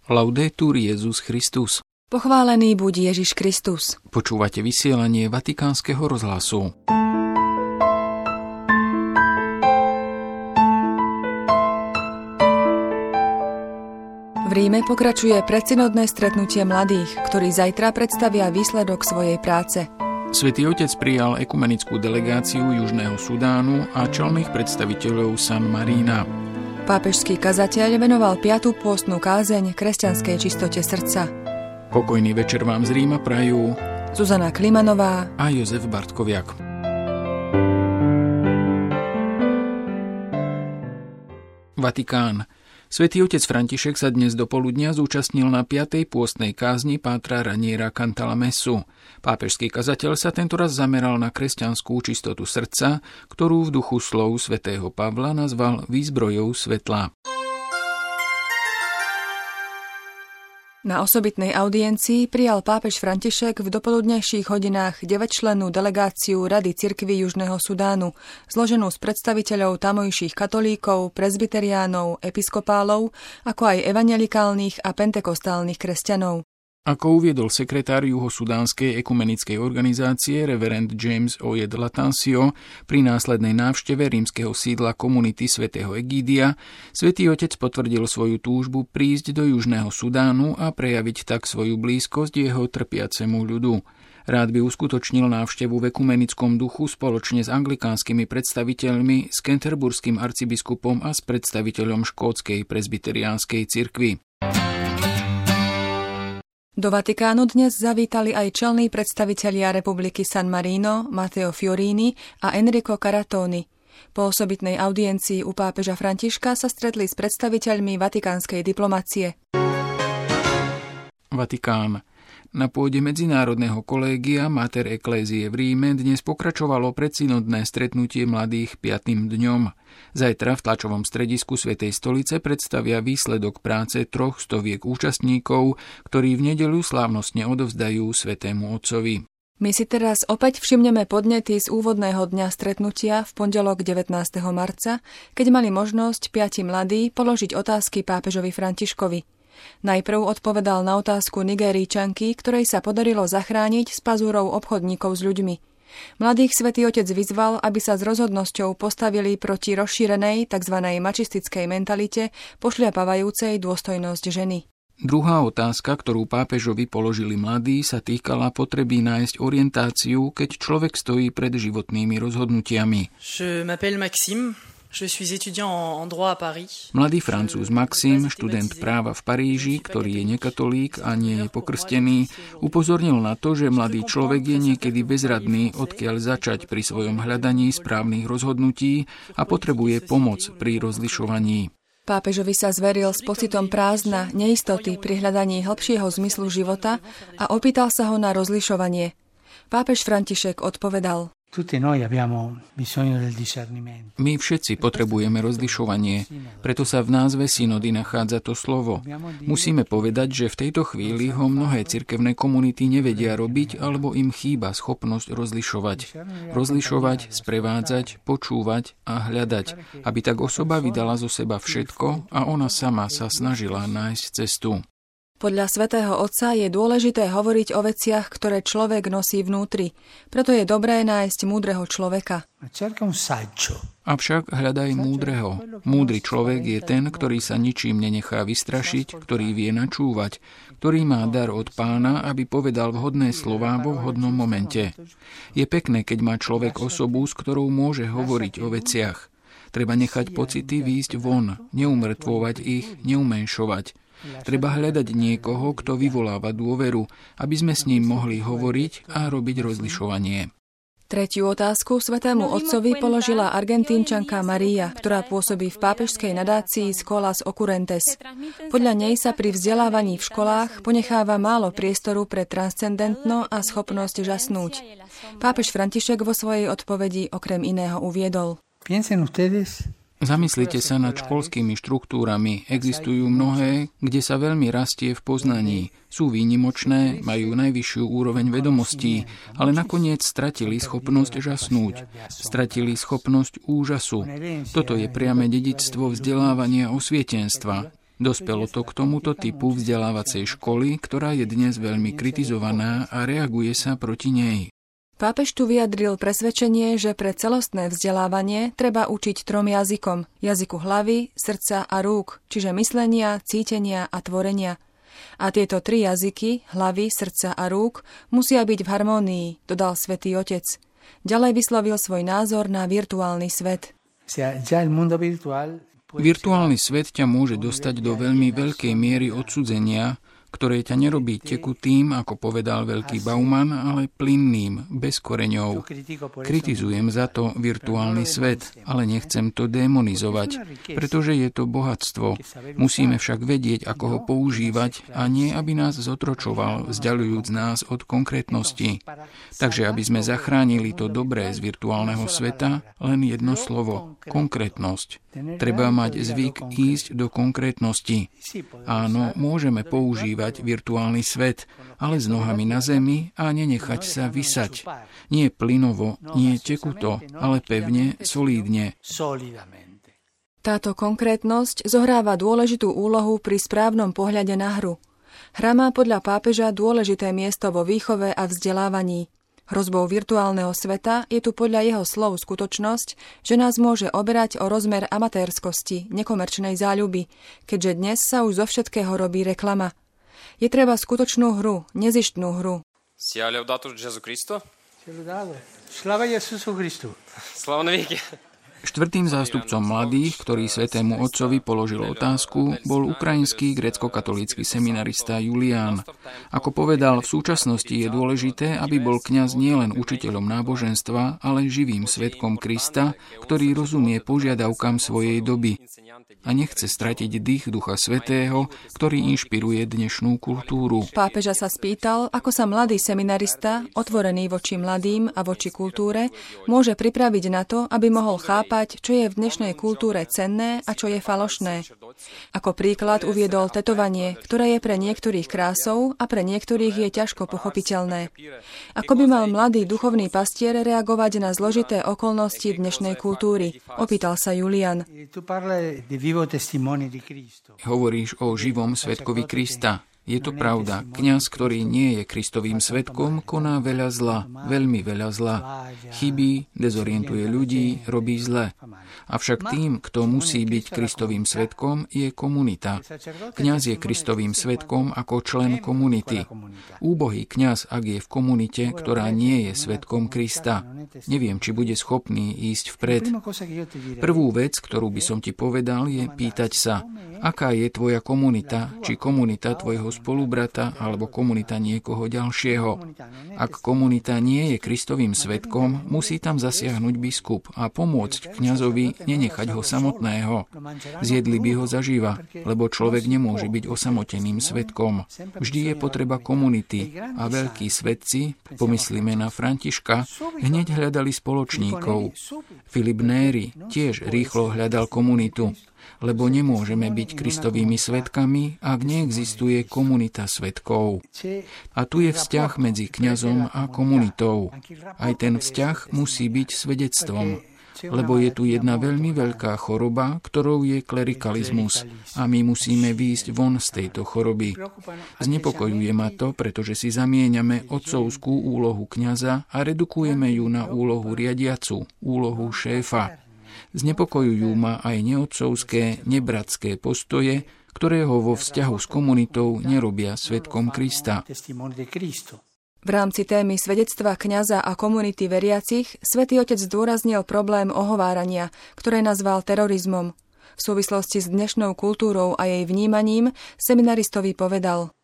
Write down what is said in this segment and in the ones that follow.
Laudetur Jesus Christus. Pochválený buď Ježiš Kristus. Počúvate vysielanie Vatikánskeho rozhlasu. V Ríme pokračuje predsynodné stretnutie mladých, ktorí zajtra predstavia výsledok svojej práce. Svätý Otec prijal ekumenickú delegáciu Južného Sudánu a čelných predstaviteľov San Marína. Pápežský kazateľ venoval 5. pôstnu kázeň kresťanskej čistote srdca. Pokojný večer vám z Ríma prajú Zuzana Klimanová a Jozef Bartkoviak. Vatikán. Svätý otec František sa dnes dopoludnia zúčastnil na 5. pôstnej kázni pátra Raniera Cantalamessu. Pápežský kazateľ sa tentoraz zameral na kresťanskú čistotu srdca, ktorú v duchu slov svätého Pavla nazval výzbrojou svetla. Na osobitnej audiencii prijal pápež František v dopoludnejších hodinách 9-člennú delegáciu Rady cirkví Južného Sudánu, zloženú z predstaviteľov tamojších katolíkov, presbyteriánov, episkopálov, ako aj evanjelikálnych a pentekostálnych kresťanov. Ako uviedol sekretár juhosudánskej ekumenickej organizácie reverend James Oyed Latancio pri následnej návšteve rímskeho sídla komunity svätého Egídia, svätý otec potvrdil svoju túžbu prísť do Južného Sudánu a prejaviť tak svoju blízkosť jeho trpiacemu ľudu. Rád by uskutočnil návštevu v ekumenickom duchu spoločne s anglikánskymi predstaviteľmi, s canterburským arcibiskupom a s predstaviteľom škótskej presbyteriánskej cirkvi. Do Vatikánu dnes zavítali aj čelní predstavitelia Republiky San Marino, Matteo Fiorini a Enrico Caratoni. Po osobitnej audiencii u pápeža Františka sa stretli s predstaviteľmi vatikánskej diplomacie. Vatikán. Na pôde Medzinárodného kolégia Mater Ecclesiae v Ríme dnes pokračovalo predsynodné stretnutie mladých 5. dňom. Zajtra v tlačovom stredisku Svätej stolice predstavia výsledok práce 300 účastníkov, ktorí v nedeľu slávnostne odovzdajú Svätému Otcovi. My si teraz opäť všimneme podnety z úvodného dňa stretnutia v pondelok 19. marca, keď mali možnosť 5 mladí položiť otázky pápežovi Františkovi. Najprv odpovedal na otázku Nigérijčanky, ktorej sa podarilo zachrániť z pazúrov obchodníkov s ľuďmi. Mladých svätý otec vyzval, aby sa s rozhodnosťou postavili proti rozšírenej tzv. Mačistickej mentalite, pošľapávajúcej dôstojnosť ženy. Druhá otázka, ktorú pápežovi položili mladí, sa týkala potreby nájsť orientáciu, keď človek stojí pred životnými rozhodnutiami. Je m'appelle Maxime. Je suis étudiant en droit à Paris. Mladý Francúz Maxim, študent práva v Paríži, ktorý je nekatolík a nie je pokrstený, upozornil na to, že mladý človek je niekedy bezradný, odkiaľ začať pri svojom hľadaní správnych rozhodnutí a potrebuje pomoc pri rozlišovaní. Pápežovi sa zveril s pocitom prázdna, neistoty pri hľadaní hlbšieho zmyslu života a opýtal sa ho na rozlišovanie. Pápež František odpovedal: My všetci potrebujeme rozlišovanie, preto sa v názve synody nachádza to slovo. Musíme povedať, že v tejto chvíli ho mnohé cirkevné komunity nevedia robiť alebo im chýba schopnosť rozlišovať. Rozlišovať, sprevádzať, počúvať a hľadať, aby tak osoba vydala zo seba všetko a ona sama sa snažila nájsť cestu. Podľa svätého Otca je dôležité hovoriť o veciach, ktoré človek nosí vnútri. Preto je dobré nájsť múdreho človeka. Avšak hľadaj múdreho. Múdry človek je ten, ktorý sa ničím nenechá vystrašiť, ktorý vie načúvať, ktorý má dar od Pána, aby povedal vhodné slová vo vhodnom momente. Je pekné, keď má človek osobu, s ktorou môže hovoriť o veciach. Treba nechať pocity výjsť von, neumrtvovať ich, neumenšovať. Treba hľadať niekoho, kto vyvoláva dôveru, aby sme s ním mohli hovoriť a robiť rozlišovanie. Tretiu otázku svätému otcovi položila Argentínčanka Maria, ktorá pôsobí v pápežskej nadácii Escolas Occurrentes. Podľa nej sa pri vzdelávaní v školách ponecháva málo priestoru pre transcendentno a schopnosť žasnúť. Pápež František vo svojej odpovedi okrem iného uviedol: Zamyslite sa nad školskými štruktúrami. Existujú mnohé, kde sa veľmi rastie v poznaní. Sú výnimočné, majú najvyššiu úroveň vedomostí, ale nakoniec stratili schopnosť žasnúť. Stratili schopnosť úžasu. Toto je priame dedičstvo vzdelávania osvietenstva. Dospelo to k tomuto typu vzdelávacej školy, ktorá je dnes veľmi kritizovaná a reaguje sa proti nej. Pápež tu vyjadril presvedčenie, že pre celostné vzdelávanie treba učiť 3 jazykom. Jazyku hlavy, srdca a rúk, čiže myslenia, cítenia a tvorenia. A tieto 3 jazyky, hlavy, srdca a rúk, musia byť v harmónii, dodal Svätý Otec. Ďalej vyslovil svoj názor na virtuálny svet. Virtuálny svet ťa môže dostať do veľmi veľkej miery odsudzenia, ktoré ťa nerobí tekutým, ako povedal veľký Bauman, ale plynným, bez koreňov. Kritizujem za to virtuálny svet, ale nechcem to démonizovať, pretože je to bohatstvo. Musíme však vedieť, ako ho používať a nie, aby nás zotročoval, vzdialujúc nás od konkrétnosti. Takže aby sme zachránili to dobré z virtuálneho sveta, len jedno slovo, konkrétnosť. Treba mať zvyk ísť do konkrétnosti. Áno, môžeme používať virtuálny svet, ale s nohami na zemi a nenechať sa vysať. Nie plynovo, nie tekuto, ale pevne, solídne. Táto konkrétnosť zohráva dôležitú úlohu pri správnom pohľade na hru. Hra má podľa pápeža dôležité miesto vo výchove a vzdelávaní. Hrozbou virtuálneho sveta je tu podľa jeho slov skutočnosť, že nás môže oberať o rozmer amatérskosti, nekomerčnej záľuby, keďže dnes sa už zo všetkého robí reklama. Je treba skutočnú hru, nezištnú hru. Sia laudator Gesù Cristo. Slava Jesusu Christu. Slava навеки. Štvrtým zástupcom mladých, ktorý Svätému Otcovi položil otázku, bol ukrajinský grécko-katolícky seminarista Julián. Ako povedal, v súčasnosti je dôležité, aby bol kňaz nielen učiteľom náboženstva, ale živým svedkom Krista, ktorý rozumie požiadavkám svojej doby a nechce stratiť dých Ducha Svätého, ktorý inšpiruje dnešnú kultúru. Pápeža sa spýtal, ako sa mladý seminarista, otvorený voči mladým a voči kultúre, môže pripraviť na to, aby mohol chápať, čo je v dnešnej kultúre cenné a čo je falošné. Ako príklad uviedol tetovanie, ktoré je pre niektorých krásou a pre niektorých je ťažko pochopiteľné. Ako by mal mladý duchovný pastier reagovať na zložité okolnosti dnešnej kultúry? Opýtal sa Julian. Hovoríš o živom svedkovi Krista. Je to pravda, kňaz, ktorý nie je Kristovým svedkom, koná veľa zla, veľmi veľa zla. Chybí, dezorientuje ľudí, robí zle. Avšak tým, kto musí byť Kristovým svedkom, je komunita. Kňaz je Kristovým svedkom ako člen komunity. Úbohý kňaz, ak je v komunite, ktorá nie je svedkom Krista, neviem, či bude schopný ísť vpred. Prvú vec, ktorú by som ti povedal, je pýtať sa, aká je tvoja komunita, či komunita tvojho spolubrata alebo komunita niekoho ďalšieho. Ak komunita nie je Kristovým svedkom, musí tam zasiahnuť biskup a pomôcť kňazovi nenechať ho samotného. Zjedli by ho zaživa, lebo človek nemôže byť osamoteným svedkom. Vždy je potreba komunity a veľkí svedci, pomyslíme na Františka, hneď hľadali spoločníkov. Filip Néri tiež rýchlo hľadal komunitu, lebo nemôžeme byť Kristovými svedkami, ak neexistuje komunita svedkov. A tu je vzťah medzi kňazom a komunitou. Aj ten vzťah musí byť svedectvom, lebo je tu jedna veľmi veľká choroba, ktorou je klerikalizmus a my musíme výjsť von z tejto choroby. Znepokojuje ma to, pretože si zamieňame otcovskú úlohu kňaza a redukujeme ju na úlohu riadiacu, úlohu šéfa. Znepokojujú ma aj neotcovské, nebratské postoje, ktoré ho vo vzťahu s komunitou nerobia svedkom Krista. V rámci témy svedectva kňaza a komunity veriacich Svätý Otec zdôraznil problém ohovárania, ktoré nazval terorizmom. V súvislosti s dnešnou kultúrou a jej vnímaním seminaristovi povedal: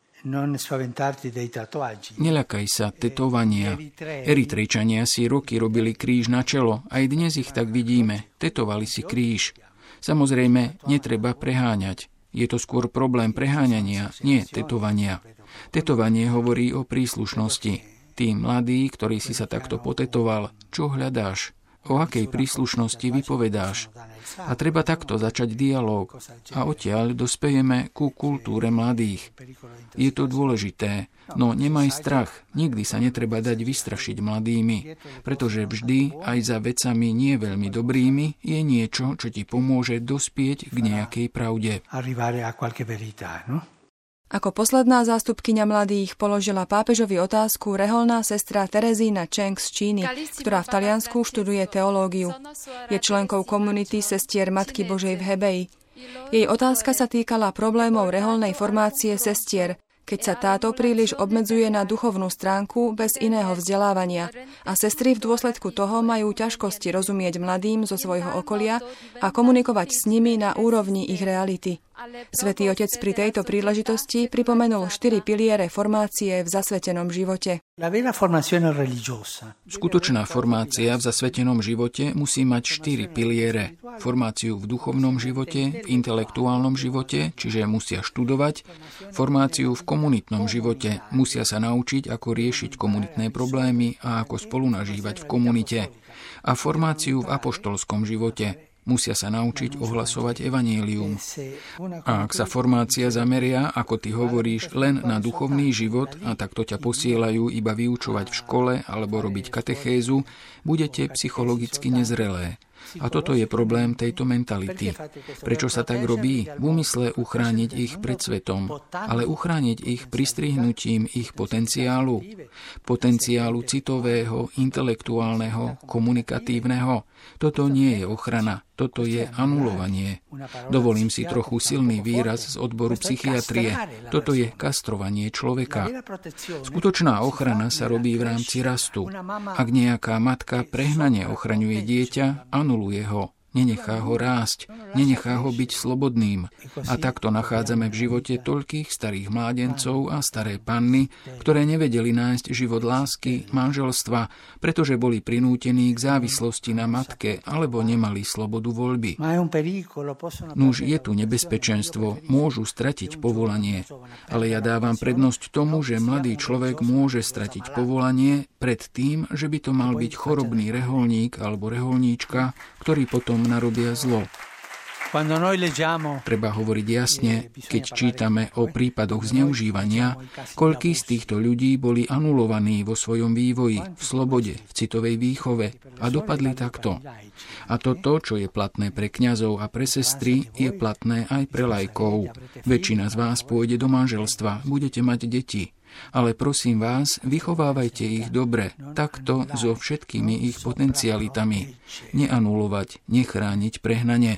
Neľakaj sa tetovania. Eritrejčania si roky robili kríž na čelo, aj dnes ich tak vidíme. Tetovali si kríž. Samozrejme, netreba preháňať. Je to skôr problém preháňania, nie tetovania. Tetovanie hovorí o príslušnosti. Ty, mladý, ktorý si sa takto potetoval, čo hľadáš? o akej príslušnosti vypovedáš. A treba takto začať dialóg a odtiaľ dospejeme ku kultúre mladých. Je to dôležité, no nemaj strach, nikdy sa netreba dať vystrašiť mladými, pretože vždy aj za vecami nie veľmi dobrými je niečo, čo ti pomôže dospieť k nejakej pravde. Ako posledná zástupkyňa mladých položila pápežovi otázku reholná sestra Terezína Cheng z Číny, ktorá v Taliansku študuje teológiu. Je členkou komunity sestier Matky Božej v Hebeji. Jej otázka sa týkala problémov reholnej formácie sestier, keď sa táto príliš obmedzuje na duchovnú stránku bez iného vzdelávania a sestry v dôsledku toho majú ťažkosti rozumieť mladým zo svojho okolia a komunikovať s nimi na úrovni ich reality. Svätý Otec pri tejto príležitosti pripomenul 4 piliere formácie v zasvetenom živote. Skutočná formácia v zasvetenom živote musí mať 4 piliere. Formáciu v duchovnom živote, v intelektuálnom živote, čiže musia študovať, formáciu v komunitnom živote, musia sa naučiť, ako riešiť komunitné problémy a ako spolunažívať v komunite, a formáciu v apoštolskom živote. Musia sa naučiť ohlasovať evanjelium. A ak sa formácia zameria, ako ty hovoríš, len na duchovný život a takto ťa posielajú iba vyučovať v škole alebo robiť katechézu, budete psychologicky nezrelé. A toto je problém tejto mentality. Prečo sa tak robí? V úmysle uchrániť ich pred svetom, ale uchrániť ich pristrihnutím ich potenciálu. Potenciálu citového, intelektuálneho, komunikatívneho. Toto nie je ochrana, toto je anulovanie. Dovolím si trochu silný výraz z odboru psychiatrie. Toto je kastrovanie človeka. Skutočná ochrana sa robí v rámci rastu. Ak nejaká matka prehnane ochraňuje dieťa, anuluje ho. Nenechá ho rásť, nenechá ho byť slobodným. A takto nachádzame v živote toľkých starých mládencov a staré panny, ktoré nevedeli nájsť život lásky, manželstva, pretože boli prinútení k závislosti na matke alebo nemali slobodu voľby. Nuž je tu nebezpečenstvo, môžu stratiť povolanie. Ale ja dávam prednosť tomu, že mladý človek môže stratiť povolanie pred tým, že by to mal byť chorobný reholník alebo reholníčka, ktorý potom narobia zlo. Treba hovoriť jasne, keď čítame o prípadoch zneužívania, koľkí z týchto ľudí boli anulovaní vo svojom vývoji, v slobode, v citovej výchove a dopadli takto. A toto, čo je platné pre kňazov a pre sestry, je platné aj pre laikov. Väčšina z vás pôjde do manželstva, budete mať deti. Ale prosím vás, vychovávajte ich dobre, takto so všetkými ich potencialitami. Neanulovať, nechrániť prehnane.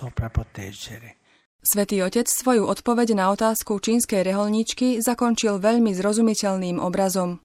Svätý Otec svoju odpoveď na otázku čínskej reholníčky zakončil veľmi zrozumiteľným obrazom.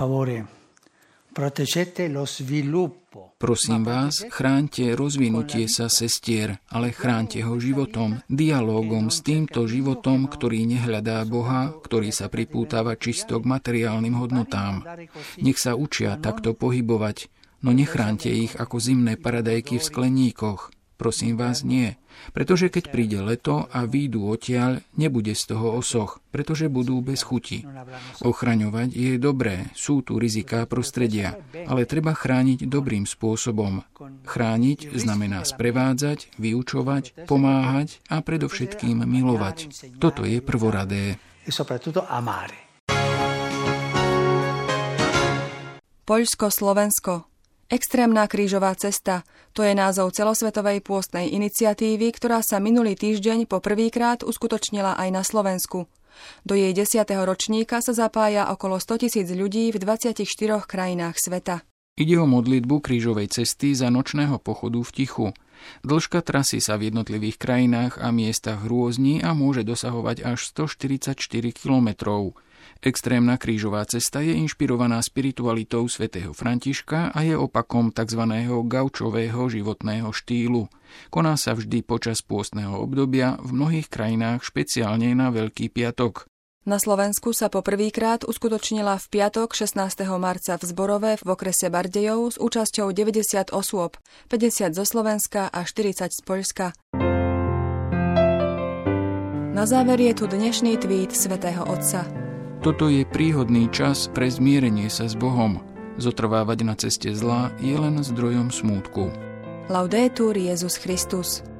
Prosím vás, chráňte rozvinutie sa sestier, ale chráňte ho životom, dialógom s týmto životom, ktorý nehľadá Boha, ktorý sa pripútava čisto k materiálnym hodnotám. Nech sa učia takto pohybovať, no nechráňte ich ako zimné paradajky v skleníkoch. Prosím vás, nie. Pretože keď príde leto a výjdu odtiaľ, nebude z toho osoch, pretože budú bez chuti. Ochraňovať je dobré, sú tu riziká prostredia, ale treba chrániť dobrým spôsobom. Chrániť znamená sprevádzať, vyučovať, pomáhať a predovšetkým milovať. Toto je prvoradé. Poľsko-Slovensko. Extrémna krížová cesta, to je názov celosvetovej pôstnej iniciatívy, ktorá sa minulý týždeň po prvýkrát uskutočnila aj na Slovensku. Do jej 10. ročníka sa zapája okolo 100 000 ľudí v 24 krajinách sveta. Ide o modlitbu krížovej cesty za nočného pochodu v tichu. Dĺžka trasy sa v jednotlivých krajinách a miestach rôzni a môže dosahovať až 144 kilometrov. Extrémna krížová cesta je inšpirovaná spiritualitou svätého Františka a je opakom tzv. Gaučového životného štýlu. Koná sa vždy počas pôstneho obdobia v mnohých krajinách, špeciálne na Veľký piatok. Na Slovensku sa po prvýkrát uskutočnila v piatok 16. marca v Zborove v okrese Bardejov s účasťou 90 osôb, 50 zo Slovenska a 40 z Poľska. Na záver je tu dnešný tweet svätého Otca. Toto je príhodný čas pre zmierenie sa s Bohom. Zotrvávať na ceste zla je len zdrojom smútku. Laudetur Jesus Christus.